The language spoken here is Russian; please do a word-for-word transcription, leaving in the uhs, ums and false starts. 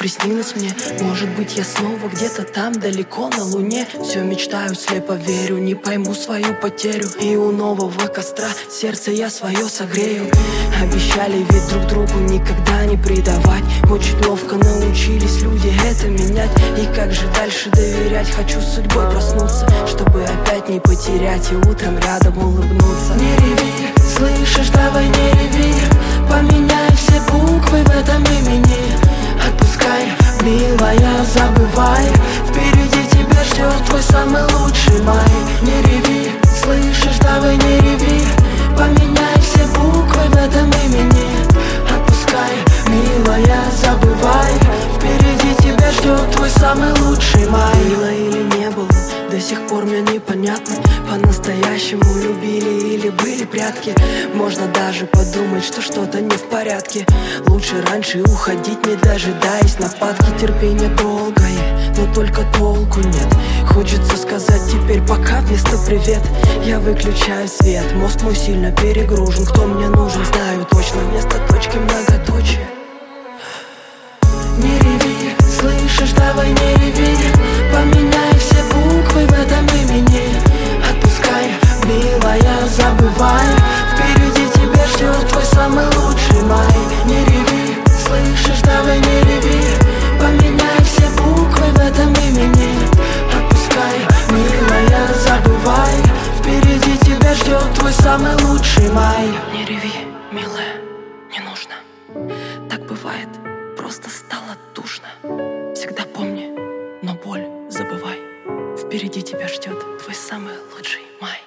приснилось мне. Может быть, я снова где-то там, далеко на луне. Все мечтаю, слепо верю, не пойму свою потерю. И у нового костра сердце я свое согрею. Обещали ведь друг другу никогда не предавать. Очень ловко научились люди это менять. И как же дальше доверять? Хочу с судьбой проснуться, чтобы опять не потерять и утром рядом улыбнуться. Не реви, слышишь, давай не реви. Поменяй все буквы в этом имени. Отпускай, милая, забывай. Впереди тебя ждет твой самый лучший май. Не реви, слышишь, давай не реви. Поменяй все буквы в этом имени. Отпускай, милая, забывай. Впереди тебя ждет твой самый лучший май. Было или не было, до сих пор мне непонятно. По-настоящему любили или были прятки? Можно даже подумать, что что-то не в порядке. Лучше раньше уходить, не дожидаясь нападки. Терпение долгое, но только толку нет. Хочется сказать теперь пока вместо привет. Я выключаю свет, мозг мой сильно перегружен. Кто мне нужен, знаю точно, вместо точки многоточие. Не реви, слышишь, давай не реви. Поменяй все буквы в этом имени. Отпускай, милая, забывай. Впереди тебя ждет твой самый лучший май. Не реви, слышишь, давай не реви. Поменяй все буквы в этом имени. Отпускай, милая, забывай. Впереди тебя ждет твой самый лучший май. Не реви, милая, не нужно. Так бывает, просто стало душно. Всегда помни, но боль забывай. Впереди тебя ждет твой самый лучший май.